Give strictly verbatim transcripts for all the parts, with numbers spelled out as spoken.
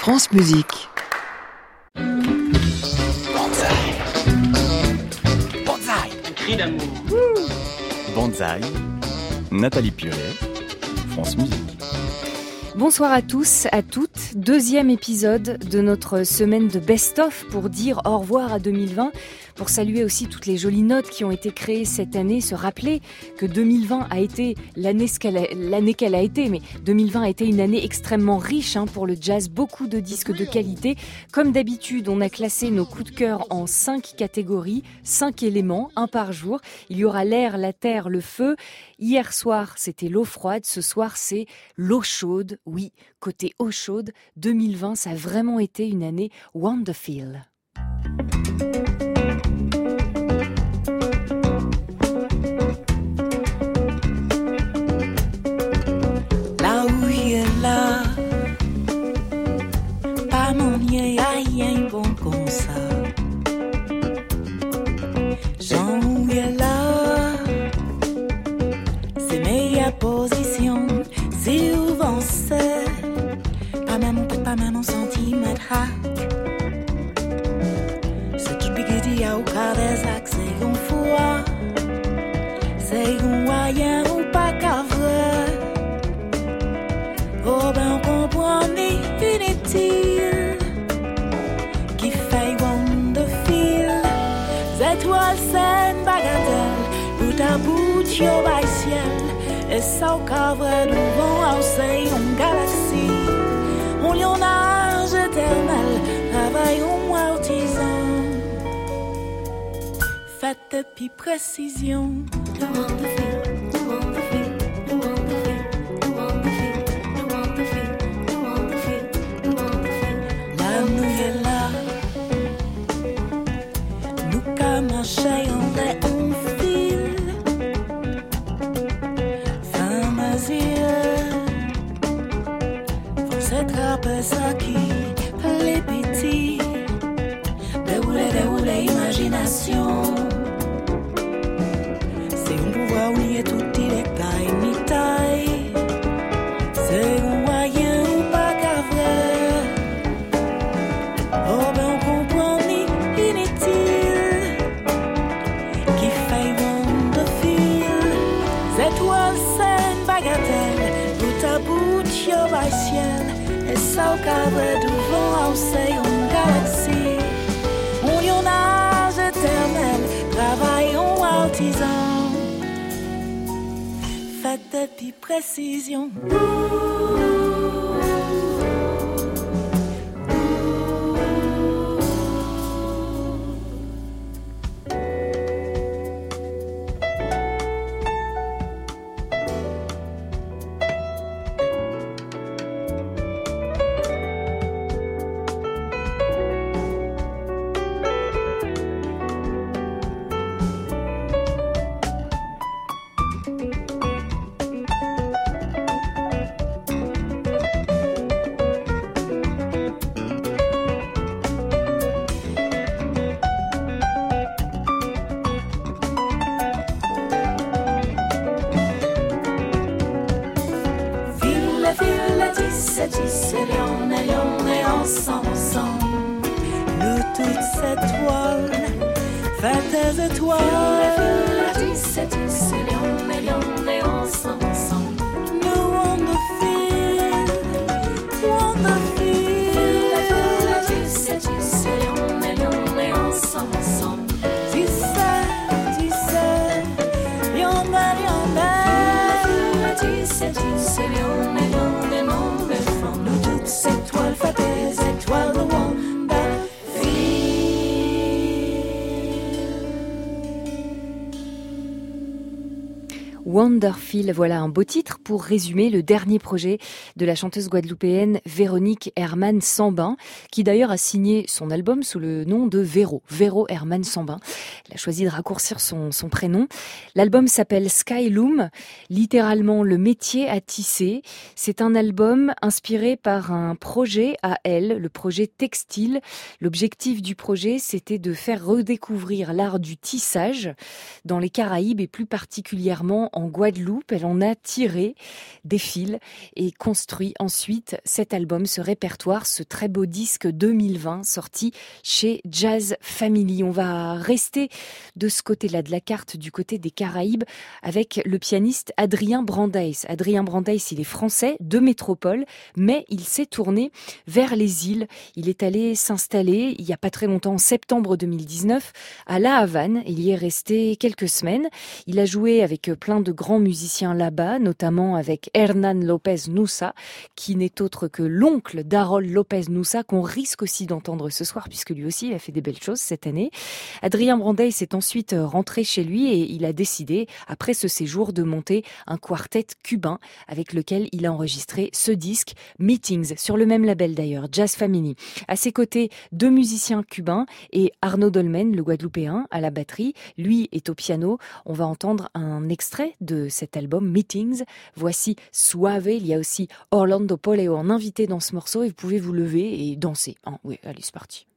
France Musique. Banzai. Banzai. Un cri d'amour. Banzai. Nathalie Puret, France Musique. Bonsoir à tous, à toutes. Deuxième épisode de notre semaine de best-of pour dire au revoir à deux mille vingt, pour saluer aussi toutes les jolies notes qui ont été créées cette année, se rappeler que deux mille vingt a été l'année, ce qu'elle a, l'année qu'elle a été, mais deux mille vingt a été une année extrêmement riche hein, pour le jazz, beaucoup de disques de qualité. Comme d'habitude, on a classé nos coups de cœur en cinq catégories, cinq éléments, un par jour. Il y aura l'air, la terre, le feu. Hier soir, c'était l'eau froide. Ce soir, c'est l'eau chaude. Oui, côté eau chaude, deux mille vingt, ça a vraiment été une année wonderful. Là où il est là, pas mon yé, aïe, bon comme ça. Jean où il est là, c'est meilleure position. Si vous avancez, pas même, pas même un centimètre hack. Ce qui bigidi a au cas des axes, c'est un foie. C'est un moyen ou pas qu'à vrai. Oh ben on comprend inutile qui fait wonderful. Étoiles, c'est une bagatelle, bout à bout, yo by ciel. Et ça au cadre devant, c'est une galaxie. On lionnage éternel, travaillons artisan. Faites depuis précision. The wonderful, the wonderful, the wonderful, the wonderful, the wonderful, the wonderful, the wonderful. La nuit est là, nous qu'à marcher en vrai on file. Femme azir, faut s'attraper ça qui les petits. Dérouler, dérouler, imagination. Pouvoir oublier tout les détails, ni taille. C'est un moyen ou pas qu'à vrai. Oh ben on comprend ni inutile qui fait wonderful. Étoiles, c'est une bagatelle, bout à bout, yo by ciel. Et ça au cadre devant, c'est une galaxie. On lionnage éternel, travaillons artisans. Faites depuis précision. Wonderful, voilà un beau titre pour résumer le dernier projet de la chanteuse guadeloupéenne Véronique Herman Sambin, qui d'ailleurs a signé son album sous le nom de Véro, Véro Herman Sambin. Elle a choisi de raccourcir son, son prénom. L'album s'appelle Skyloom, littéralement le métier à tisser. C'est un album inspiré par un projet à elle, le projet textile. L'objectif du projet, c'était de faire redécouvrir l'art du tissage dans les Caraïbes et plus particulièrement en en Guadeloupe. Elle en a tiré des fils et construit ensuite cet album, ce répertoire, ce très beau disque deux mille vingt sorti chez Jazz Family. On va rester de ce côté-là de la carte, du côté des Caraïbes, avec le pianiste Adrien Brandeis. Adrien Brandeis, il est français, de métropole, mais il s'est tourné vers les îles. Il est allé s'installer, il n'y a pas très longtemps, en septembre deux mille dix-neuf, à La Havane. Il y est resté quelques semaines. Il a joué avec plein de grands musiciens là-bas, notamment avec Hernán López Nussa, qui n'est autre que l'oncle d'Harold López Nussa, qu'on risque aussi d'entendre ce soir, puisque lui aussi, il a fait des belles choses cette année. Adrien Brandeis est ensuite rentré chez lui et il a décidé, après ce séjour, de monter un quartet cubain avec lequel il a enregistré ce disque, Meetings, sur le même label d'ailleurs, Jazz Family. À ses côtés, deux musiciens cubains et Arnaud Dolmen, le Guadeloupéen, à la batterie. Lui est au piano. On va entendre un extrait de cet album, Meetings. Voici Suave. Il y a aussi Orlando Poleo en invité dans ce morceau et vous pouvez vous lever et danser. Hein, oui, allez, c'est parti.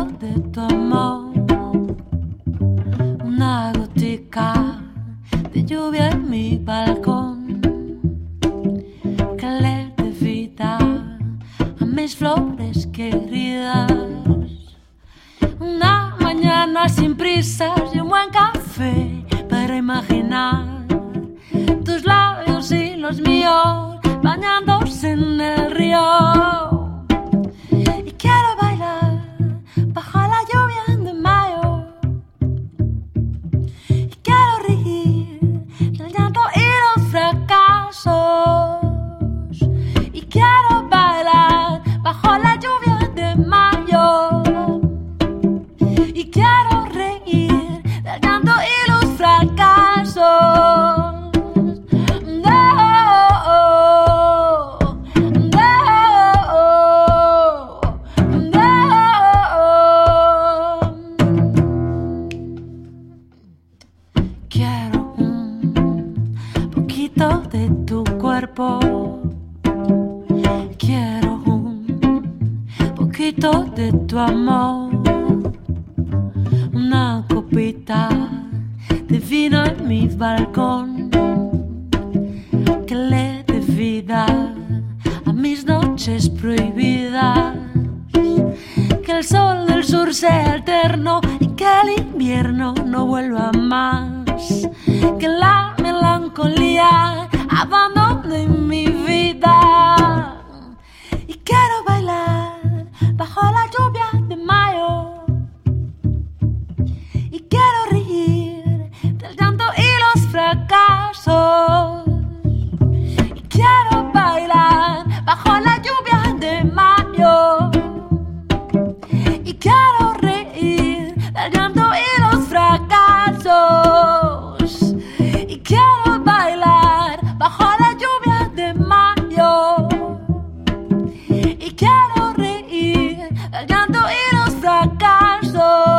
de tu amor, una gotica de lluvia en mi balcón que le dé vida a mis flores queridas. Una mañana sin prisas y un buen café para imaginar tus labios y los míos bañándose en el río. Y quiero bailar bajo la lluvia de mayo. Y quiero reír del llanto y los fracasos. Y quiero bailar bajo la lluvia de mayo. Y quiero reír del llanto y los fracasos. De tu cuerpo, quiero un poquito de tu amor, una copita de vino en mi balcón que le dé vida a mis noches prohibidas, que el sol del sur sea eterno y que el invierno no vuelva más, que la melancolía abandone mi vida. Y quiero bailar bajo la lluvia de mayo. Y quiero reír del llanto y los fracasos. Y quiero bailar bajo la lluvia de mayo. Y quiero reír del llanto y los fracasos. Y quiero bailar bajo la lluvia de mayo. Y quiero reír del llanto y los fracasos.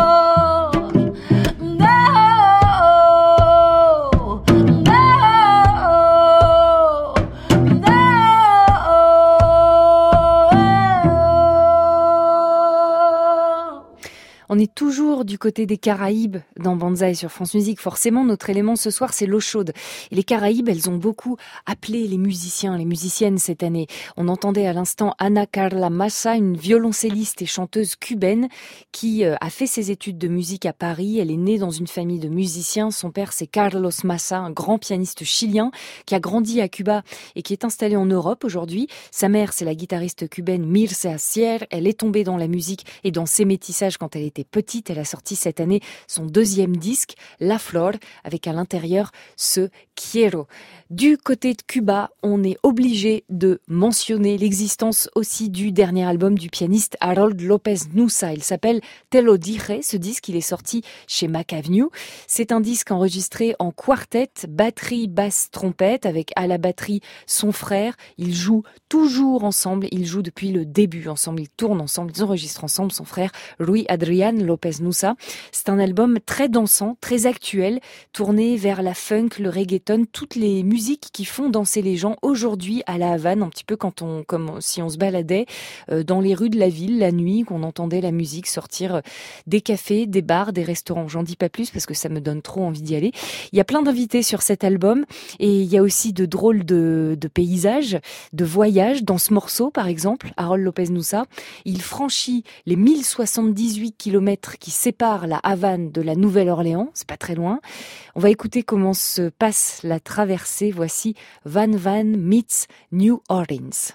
On est toujours du côté des Caraïbes dans Banzai sur France Musique. Forcément, notre élément ce soir, c'est l'eau chaude. Et les Caraïbes, elles ont beaucoup appelé les musiciens, les musiciennes cette année. On entendait à l'instant Ana Carla Massa, une violoncelliste et chanteuse cubaine qui a fait ses études de musique à Paris. Elle est née dans une famille de musiciens. Son père, c'est Carlos Massa, un grand pianiste chilien qui a grandi à Cuba et qui est installé en Europe aujourd'hui. Sa mère, c'est la guitariste cubaine Mircea Sier. Elle est tombée dans la musique et dans ses métissages quand elle était petite. Elle a sorti cette année son deuxième disque, La Flor, avec à l'intérieur ce Quiero. Du côté de Cuba, on est obligé de mentionner l'existence aussi du dernier album du pianiste Harold Lopez Nussa. Il s'appelle Te lo dije. Ce disque, il est sorti chez Mac Avenue. C'est un disque enregistré en quartet, batterie, basse, trompette, avec à la batterie son frère. Ils jouent toujours ensemble. Ils jouent depuis le début ensemble. Ils tournent ensemble. Ils enregistrent ensemble. Son frère, Rui Adrian Lopez Nussa. C'est un album très dansant, très actuel, tourné vers la funk, le reggaeton, toutes les musiques qui font danser les gens aujourd'hui à La Havane, un petit peu quand on, comme si on se baladait euh, dans les rues de la ville la nuit, qu'on entendait la musique sortir des cafés, des bars, des restaurants. J'en dis pas plus parce que ça me donne trop envie d'y aller. Il y a plein d'invités sur cet album et il y a aussi de drôles de, de paysages, de voyages. Dans ce morceau, par exemple, Harold Lopez Nussa, il franchit les mille soixante-dix-huit kilomètres qui séparent la Havane de la Nouvelle-Orléans. C'est pas très loin. On va écouter comment se passe la traversée. Voici Van Van meets New Orleans.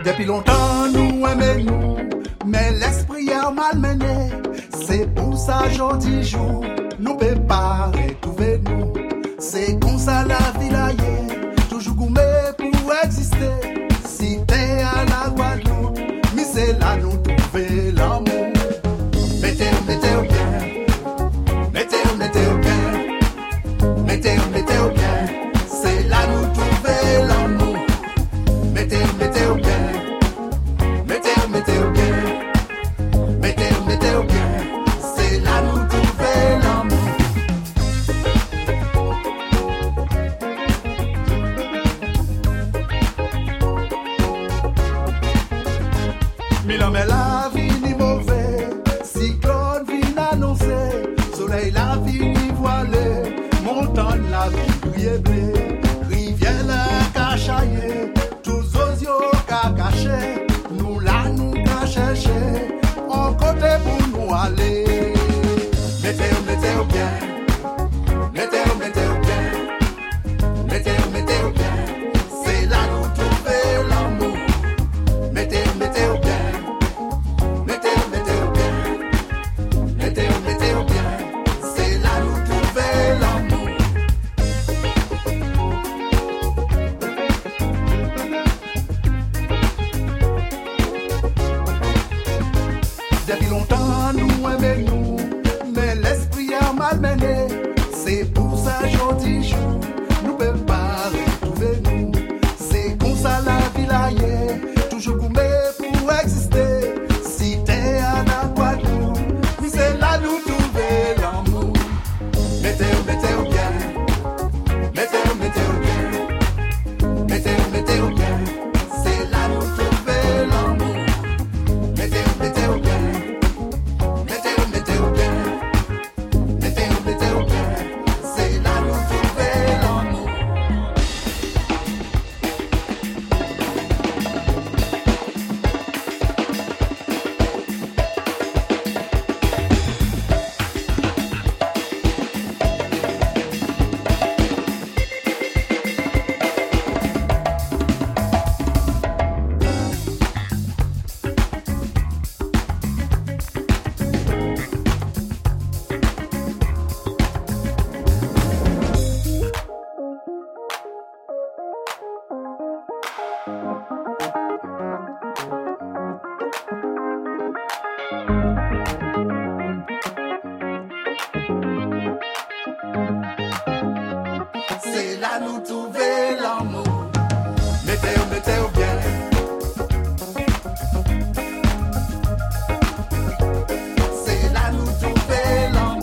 Depuis longtemps nous aimons nous, mais l'esprit a malmené. C'est pour ça aujourd'hui jour, nous ne pouvons pas retrouver nous. C'est comme ça la vie là est, toujours gourmet pour exister. Si t'es à la Guadeloupe, mais c'est là nous trouver l'amour. Mettez, mettez au bien, mettez, mettez au bien, mettez, mettez au bien. C'est là nous trouver l'amour. Mettez, mettez au bien, mettez, mettez au bien, mettez, mettez au bien. C'est là nous trouver l'amour. Mille mais la vie ni mauvais, cyclone vient annoncer, soleil la vie ni voilé, montagne la vie brille blé, rivière la cachaillée, tous os yeux qu'a caché, nous là nous qu'a cherché, on côté pour nous aller. Mettez, mettez au bien, mettez, mettez au bien, mettez, mettez au bien, c'est là nous trouver l'amour. Mettez, mettez au bien. Mettez, mettez au bien, mettez, mettez au bien, c'est là nous trouver l'amour. Depuis longtemps nous aimons nous, mais l'esprit a malmené. C'est pour ça aujourd'hui jour, nous ne pouvons pas retrouver nous. C'est comme ça la vie là est, toujours gourmet pour exister. Si t'es à la Guadeloupe, mais c'est là nous trouver l'amour. Mettez, mettez au bien, mettez, mettez au bien, mettez, mettez au bien, c'est là nous trouver l'amour. Mettez, mettez au bien, mettez, mettez au bien, mettez, mettez au bien, c'est là nous trouver l'amour. C'est là nous trouver l'amour. Mettez, mettez au bien. C'est là nous trouver l'amour.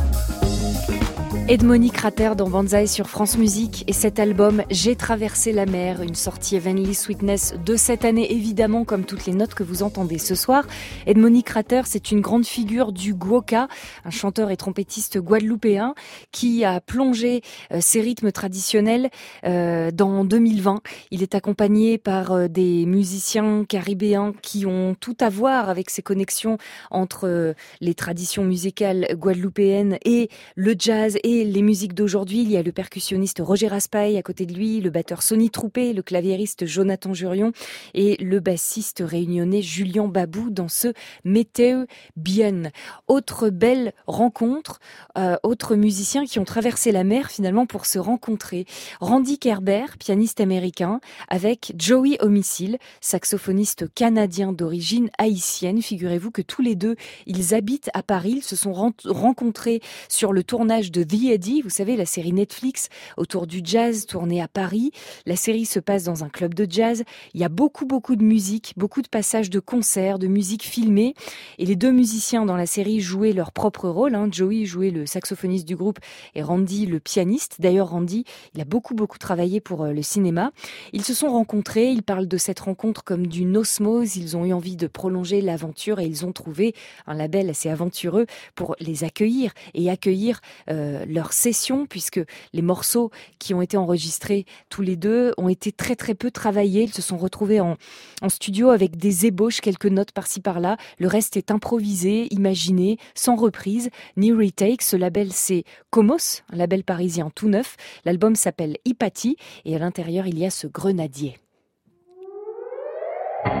Edmonique Crater dans Banzai sur France Musique et cet album J'ai traversé la mer, une sortie Heavenly Sweetness de cette année évidemment comme toutes les notes que vous entendez ce soir. Edmonique Crater, c'est une grande figure du guoka, un chanteur et trompettiste guadeloupéen qui a plongé euh, ses rythmes traditionnels euh, dans deux mille vingt. Il est accompagné par euh, des musiciens caribéens qui ont tout à voir avec ces connexions entre euh, les traditions musicales guadeloupéennes et le jazz et les musiques d'aujourd'hui. Il y a le percussionniste Roger Raspail à côté de lui, le batteur Sonny Troupé, le claviériste Jonathan Jurion et le bassiste réunionnais Julien Babou dans ce Météo Bien. Autre belle rencontre, euh, autres musiciens qui ont traversé la mer finalement pour se rencontrer. Randy Kerber, pianiste américain, avec Joey Homicile, saxophoniste canadien d'origine haïtienne. Figurez-vous que tous les deux, ils habitent à Paris. Ils se sont rencontrés sur le tournage de The Eddie, vous savez, la série Netflix autour du jazz tournée à Paris. La série se passe dans un club de jazz. Il y a beaucoup, beaucoup de musique, beaucoup de passages de concerts, de musique filmée. Et les deux musiciens dans la série jouaient leur propre rôle. Hein. Joey jouait le saxophoniste du groupe et Randy le pianiste. D'ailleurs, Randy, il a beaucoup, beaucoup travaillé pour le cinéma. Ils se sont rencontrés. Ils parlent de cette rencontre comme d'une osmose. Ils ont eu envie de prolonger l'aventure et ils ont trouvé un label assez aventureux pour les accueillir et accueillir euh, leur session, puisque les morceaux qui ont été enregistrés tous les deux ont été très très peu travaillés. Ils se sont retrouvés en, en studio avec des ébauches, quelques notes par-ci par-là. Le reste est improvisé, imaginé, sans reprise, ni retake. Ce label, c'est Comos, un label parisien tout neuf. L'album s'appelle Hypatie et à l'intérieur, il y a ce grenadier.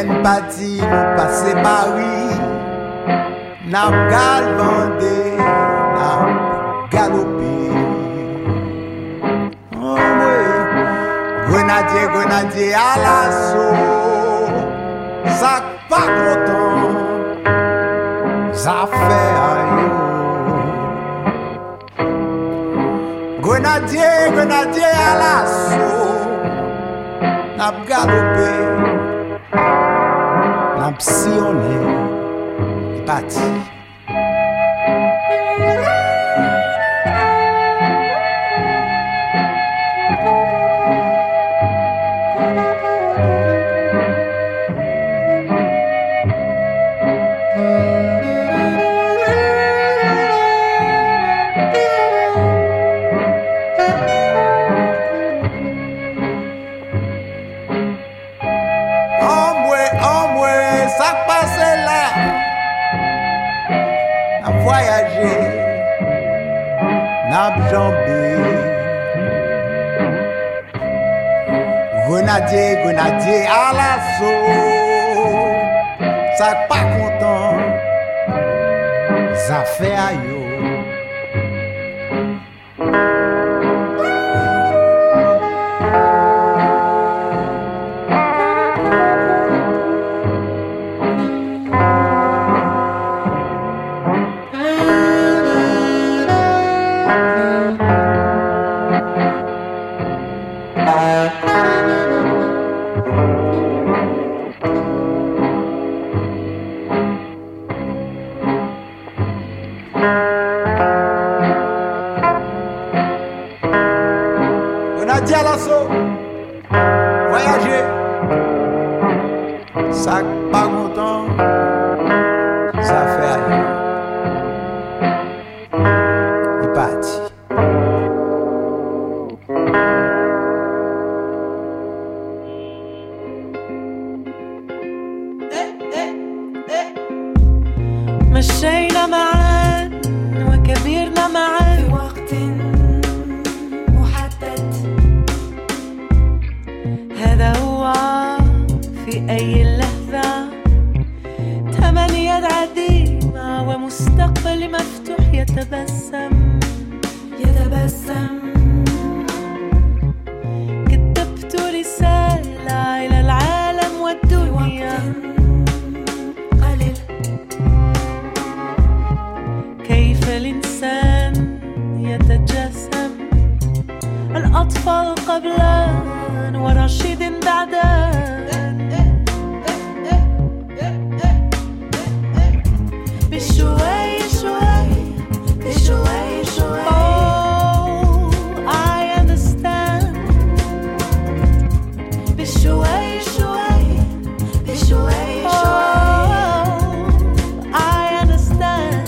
Len parti nous passer Paris, n'a galvandé, n'a galopé. Oh oui, grenadier, grenadier à l'assaut, ça pas content, ça fait aïe. Grenadier, grenadier à l'assaut, n'a galopé, n'a sillonné, il parti. Grenadier, grenadier à l'assaut, ça pas content, ça fait aïe. Grenadier à l'assaut, voyager, ça pas content, ça fait aïe. Il est parti. مشينا معا وكبرنا معا في وقت محدد، هذا هو في أي لحظة، تمنية عديمة ومستقبل مفتوح يتبسم يتبسم. كتبت رسالة إلى العالم والدنيا قليل، كيف الإنسان يتجسم، الأطفال قبلا ورشيد بعدا، بشوي شوي بشوي شوي. Oh, I understand. بشوي شوي بشوي شوي. Oh, I understand.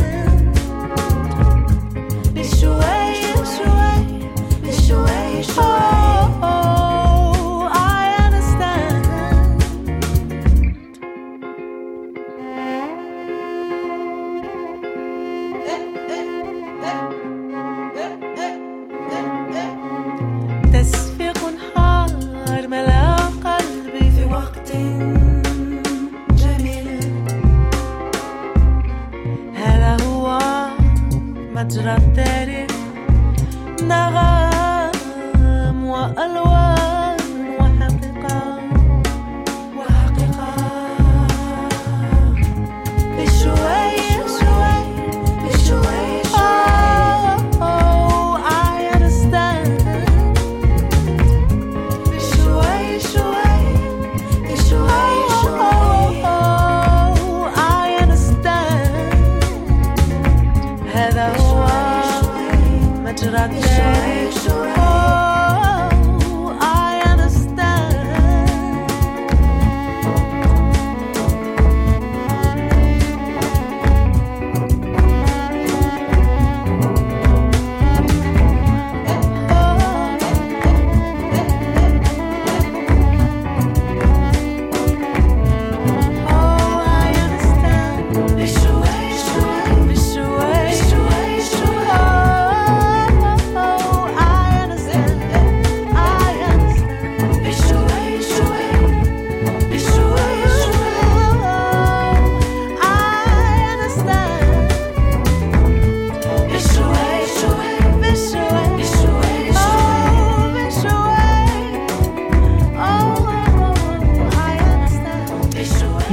بشوي شوي بشوي شوي. Oh, I understand. تسفق نهار ملا قلبي في وقت جميل، هذا هو مجرى التاريخ، نغم وألوان وحقيقة وحقيقة. بشوي شوي بشوي شوي. Oh, I understand. بشوي شوي بشوي شوي. Oh, I understand. هذا هو مجرى التاريخ. Oh, I understand. Oh, I understand. بشوي شوي بشوي شوي شوي. Oh,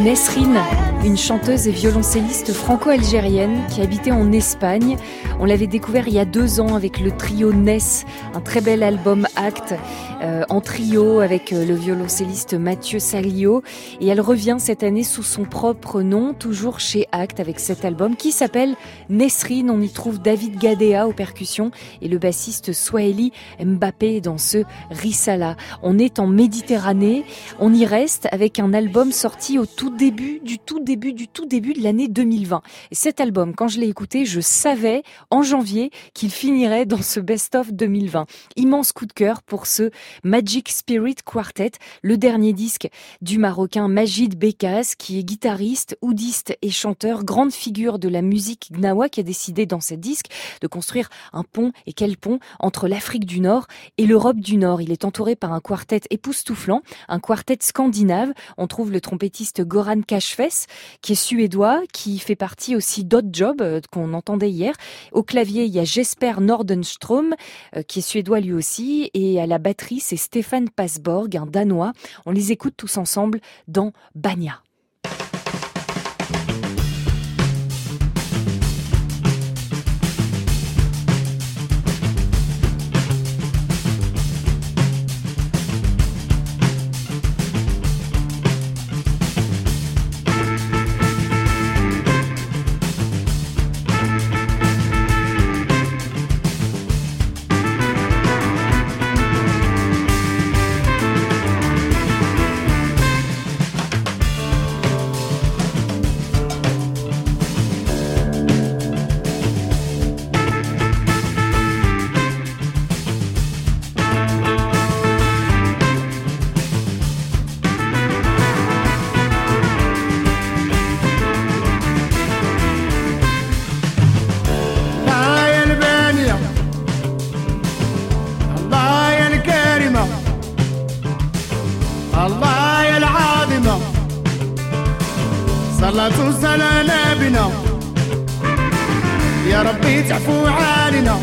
Nesrine, une chanteuse et violoncelliste franco-algérienne qui habitait en Espagne. On l'avait découvert il y a deux ans avec le trio Ness, un très bel album Acte, euh, en trio avec le violoncelliste Mathieu Salio. Et elle revient cette année sous son propre nom, toujours chez Acte, avec cet album qui s'appelle Nesrine. On y trouve David Gadea aux percussions et le bassiste Swahili Mbappé dans ce Risala. On est en Méditerranée, on y reste avec un album sorti au tout début du tout début du tout début de l'année deux mille vingt. Et cet album, quand je l'ai écouté, je savais en janvier qu'il finirait dans ce best-of deux mille vingt. Immense coup de cœur pour ce Magic Spirit Quartet, le dernier disque du Marocain Majid Bekas, qui est guitariste, oudiste et chanteur, grande figure de la musique gnawa, qui a décidé dans ce disque de construire un pont, et quel pont, entre l'Afrique du Nord et l'Europe du Nord. Il est entouré par un quartet époustouflant, un quartet scandinave. On trouve le trompettiste Goran Kashfes, qui est suédois, qui fait partie aussi d'Oddjob, euh, qu'on entendait hier. Au clavier, il y a Jesper Nordenström, euh, qui est suédois lui aussi, et à la batterie, c'est Stefan Passborg, un Danois. On les écoute tous ensemble dans Banya. صلاة وسلام بنا يا ربي تعفو علينا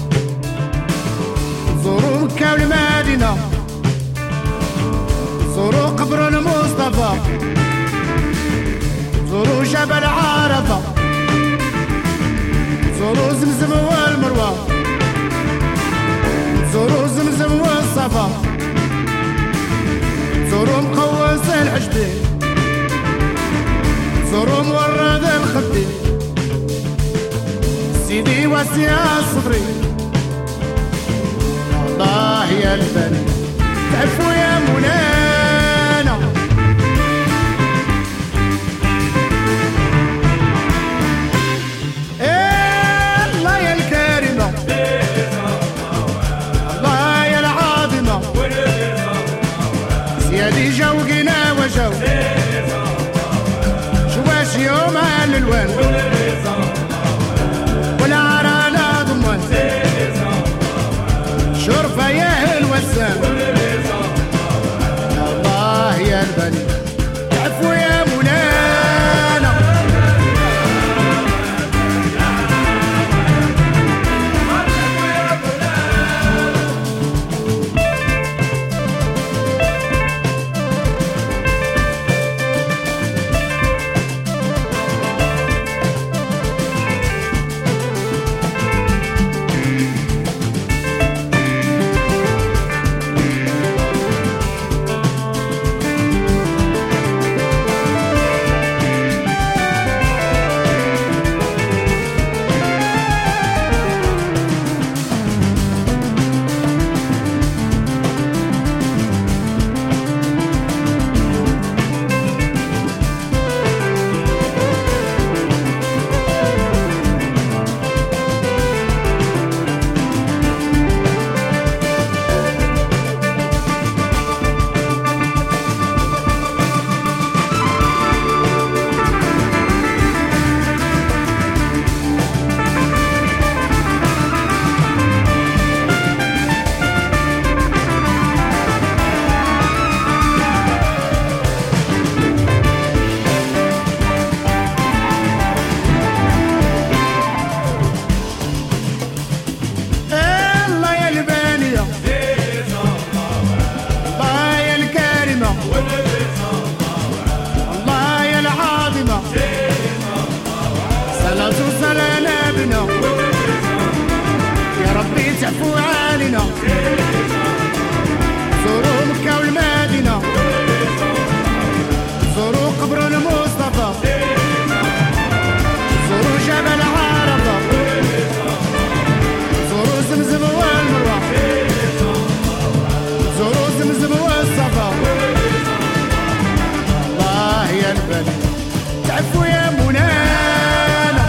زوروا مكة والمدينة زوروا قبر المصطفى زوروا جبل عرفة زوروا زمزم والمروة زوروا زمزم والصفا زوروا مقوس العجبي زوروا مورد الخدي سيدي واسع صدري الله يا البني تعرفوا يا مولانا إيه الله يا الكريمة الله يا العظيمة سيادي جوقنا وجو شواش يوم الالوان ولا عرانا ضمان شرفة يا الوسام تعفو علينا زوروا مكة والمدينة زوروا قبر المصطفى زوروا جبل عرفة زوروا زمزم والمروة زوروا زمزم والصفا الله يا البلد تعفو يا مولانا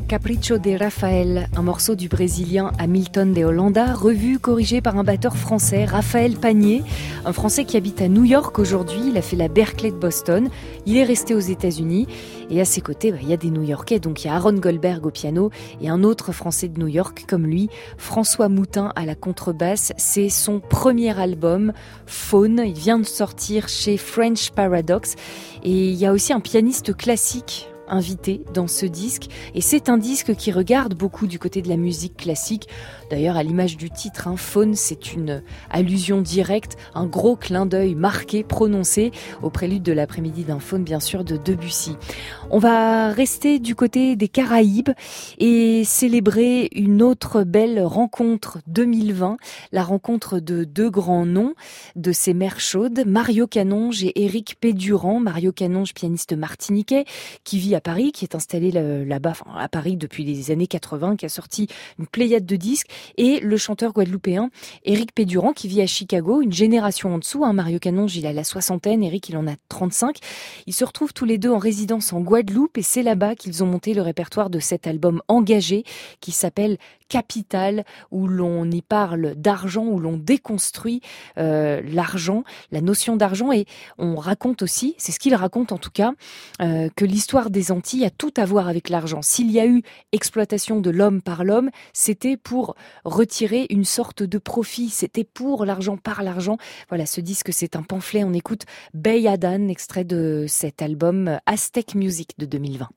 Capricho de Rafael, un morceau du Brésilien Hamilton de Holanda, revu, corrigé par un batteur français, Raphaël Panier, un Français qui habite à New York aujourd'hui. Il a fait la Berkeley de Boston. Il est resté aux États-Unis. Et à ses côtés, bah, il y a des New-Yorkais. Donc il y a Aaron Goldberg au piano et un autre Français de New York comme lui, François Moutin à la contrebasse. C'est son premier album, Faune. Il vient de sortir chez French Paradox. Et il y a aussi un pianiste classique invité dans ce disque, et c'est un disque qui regarde beaucoup du côté de la musique classique. D'ailleurs, à l'image du titre, hein, Faune, c'est une allusion directe, un gros clin d'œil marqué, prononcé au prélude de l'après-midi d'un Faune, bien sûr, de Debussy. On va rester du côté des Caraïbes et célébrer une autre belle rencontre deux mille vingt, la rencontre de deux grands noms de ces mers chaudes, Mario Canonge et Éric Pédurand. Mario Canonge, pianiste martiniquais, qui vit à Paris, qui est installé là-bas, enfin, à Paris depuis les années quatre-vingts, qui a sorti une pléiade de disques, et le chanteur guadeloupéen Éric Pédurand, qui vit à Chicago, une génération en dessous. Hein. Mario Canonge, il a la soixantaine, Éric, il en a trente-cinq. Ils se retrouvent tous les deux en résidence en Guadeloupe, et c'est là-bas qu'ils ont monté le répertoire de cet album engagé, qui s'appelle Capital, où l'on y parle d'argent, où l'on déconstruit euh, l'argent, la notion d'argent, et on raconte aussi, c'est ce qu'il raconte en tout cas, euh, que l'histoire des Antilles a tout à voir avec l'argent. S'il y a eu exploitation de l'homme par l'homme, c'était pour retirer une sorte de profit, c'était pour l'argent par l'argent. Voilà, ce disque, c'est un pamphlet. On écoute Bay Adan, extrait de cet album Aztec Music de deux mille vingt.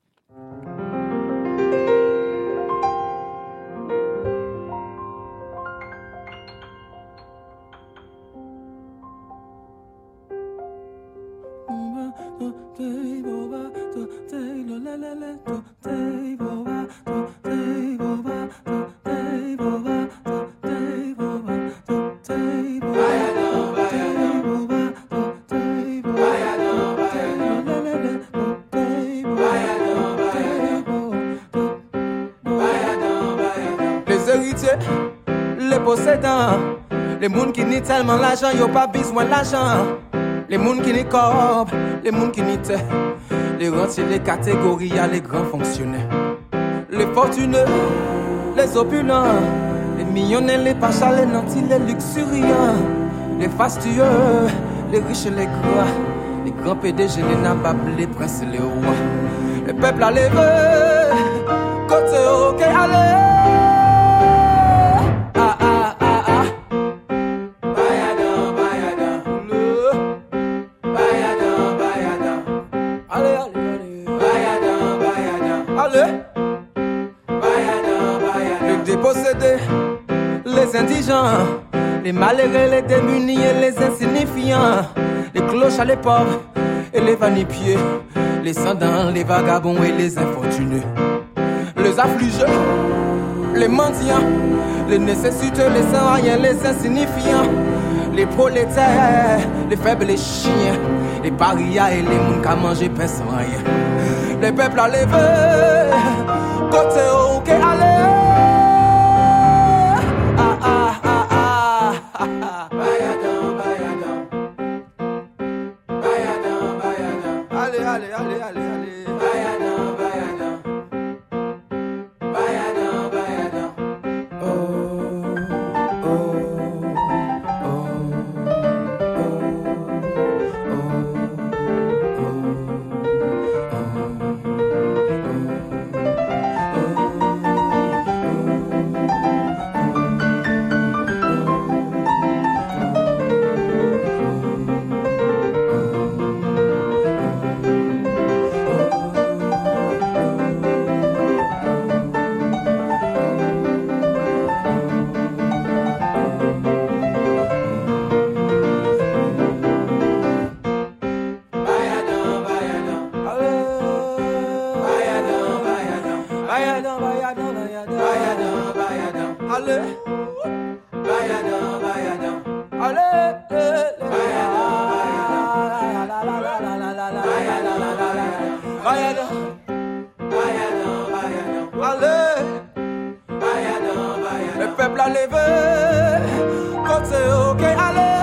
Les possédants, les mouns qui n'y tellement l'argent, y'ont pas besoin l'argent. Les mouns qui n'y corps, les mouns qui n'y te, les rentiers, les catégories, les grands fonctionnaires, les fortuneux, les opulents, les millionnaires, les pachas, les nantis, les luxuriants, les fastueux, les riches, les gras, les grands P D G, les nababs, les princes, les rois. Le peuple a levé, côté ok, allez. Les indigents, les malheureux, les démunis et les insignifiants, les cloches à les pauvres et les vanipiés, les sans-dents, les vagabonds et les infortunés, les affligés, les mendiants, les nécessiteux, les sans-rien, les insignifiants, les prolétaires, les faibles, les chiens, les parias et les mouns qu'à manger pain sans rien. Les peuples à lever, côté au quai allez. Allez, allez, allez, allez, allez. Bayadan, bayadan. Bayadan, bayadan. Oh, oh, oh, oh, le peuple a levé, côté ok, allez.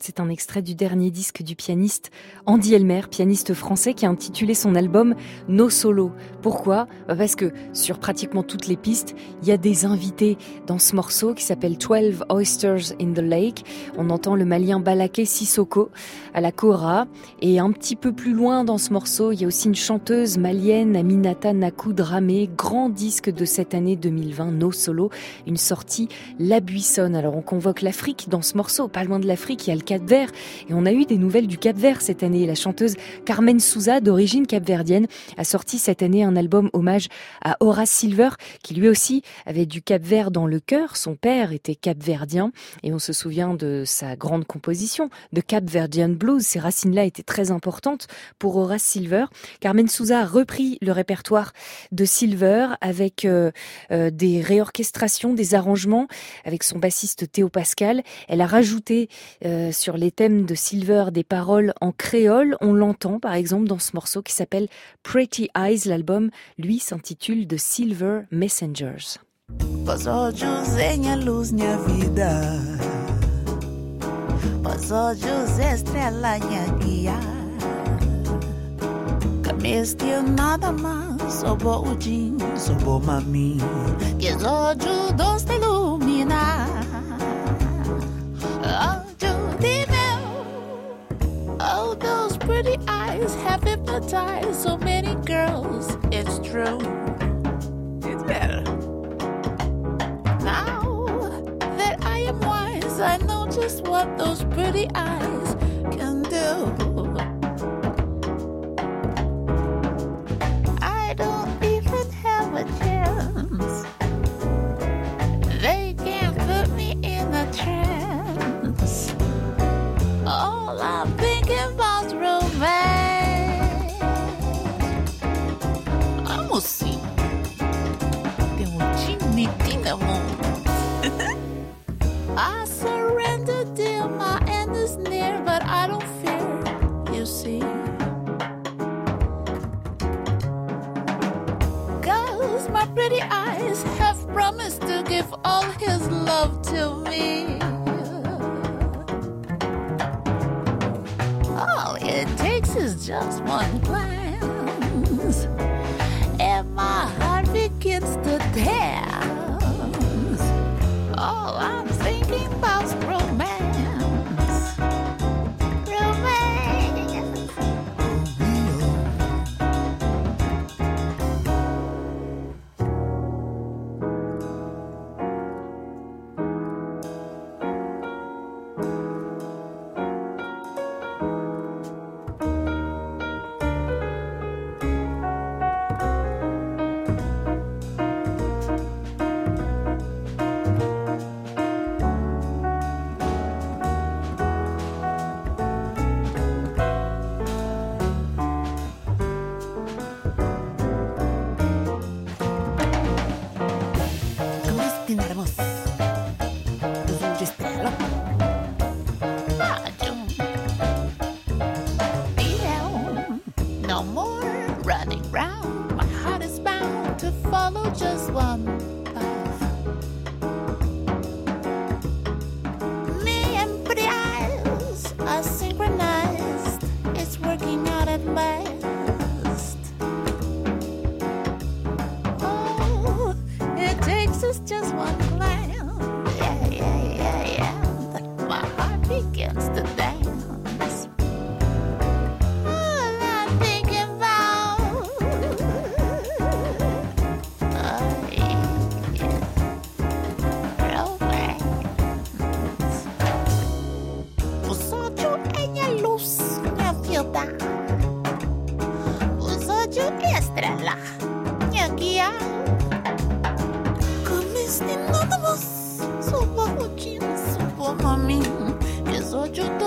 C'est un extrait du dernier disque du pianiste Andy Elmer, pianiste français qui a intitulé son album No Solo. Pourquoi ? Parce que sur pratiquement toutes les pistes, il y a des invités dans ce morceau qui s'appelle twelve Oysters in the Lake. On entend le malien Balaké Sissoko à la kora. Et un petit peu plus loin dans ce morceau, il y a aussi une chanteuse malienne, Aminata Nakou Dramé, grand disque de cette année deux mille vingt, No Solo, une sortie La Buissonne. Alors on convoque l'Afrique dans ce morceau, pas loin de l'Afrique, il y a le Cap-Vert. Et on a eu des nouvelles du Cap-Vert cette année. La chanteuse Carmen Souza, d'origine capverdienne, a sorti cette année un album hommage à Horace Silver, qui lui aussi avait du Cap-Vert dans le cœur. Son père était capverdien et on se souvient de sa grande composition de Capverdian Blues. Ces racines-là étaient très importantes pour Horace Silver. Carmen Souza a repris le répertoire de Silver avec euh, euh, des réorchestrations, des arrangements avec son bassiste Théo Pascal. Elle a rajouté euh, sur les thèmes de Silver des paroles en créole. On l'entend par exemple dans ce morceau qui s'appelle Pretty Eyes. L'album, lui, s'intitule The Silver Messengers. Vos olhos em a luz minha vida, vos olhos estrela minha guia, camestia nada mais, sou bom o din, sou bom mami, que os olhos te iluminar. Oh, those pretty eyes have hypnotized so many girls. It's true. It's better. Now that I am wise, I know just what those pretty eyes can do. I don't even have a chance. They can't put me in a trance. All I'm thinking about romance. I'm a see. Tem um time na mão. I surrender, dear, my end is near, but I don't fear, you see. Cause my pretty eyes have promised to give all his love to me. All it takes is just one glance, and my heart begins to dance. All I'm thinking about's romance, romance. Sou boa rotina, sou boa mami, que os olhos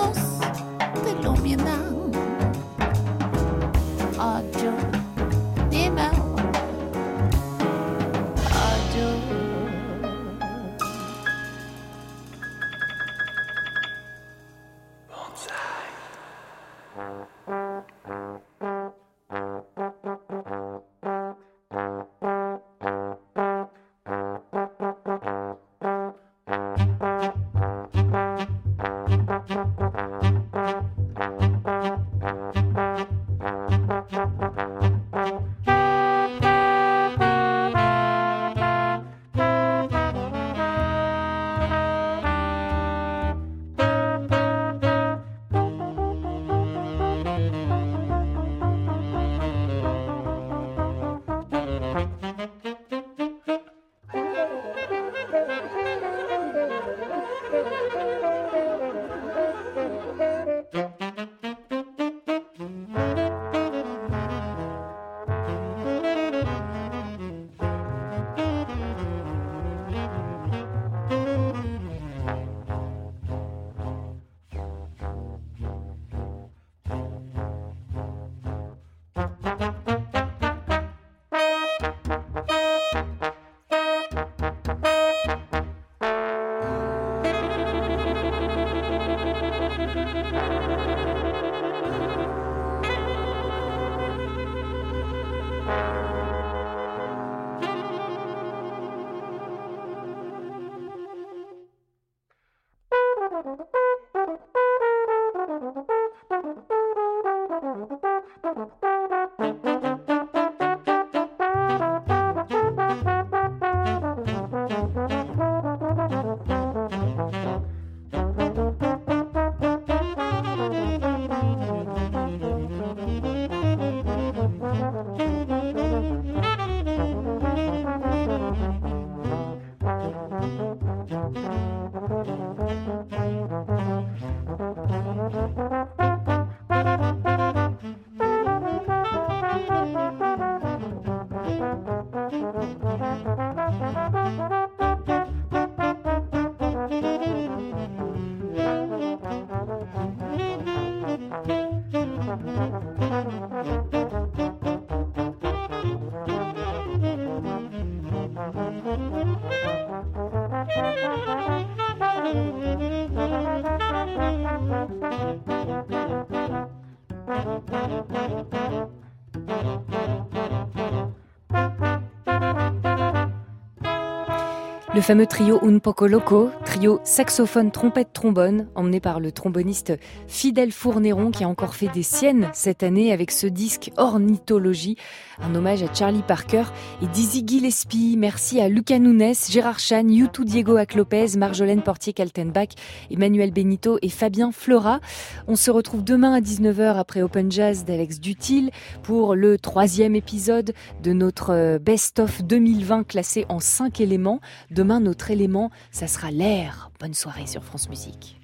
Le fameux trio Un Poco Loco, trio saxophone, trompette, trombone, emmené par le tromboniste Fidel Fourneron qui a encore fait des siennes cette année avec ce disque Ornithologie, un hommage à Charlie Parker et Dizzy Gillespie. Merci à Lucas Nunes, Gérard Chan, Youtou Diego Ac-Lopez, Marjolaine Portier-Kaltenbach, Emmanuel Benito et Fabien Flora. On se retrouve demain à dix-neuf heures après Open Jazz d'Alex Dutil pour le troisième épisode de notre Best-of deux mille vingt classé en cinq éléments. Demain, notre élément, ça sera l'air. Bonne soirée sur France Musique.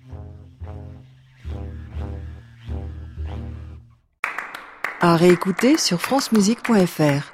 À réécouter sur francemusique point f r.